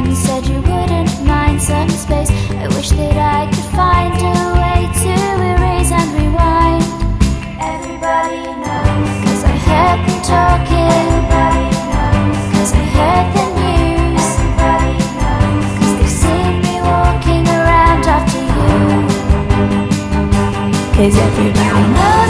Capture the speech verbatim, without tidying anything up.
time you said you wouldn't mind some space. I wish that I could find a way to erase and rewind. Everybody knows, cause I heard them talking. Everybody knows, cause I heard the news. Everybody knows, cause they've seen me walking around after you. Cause everybody knows.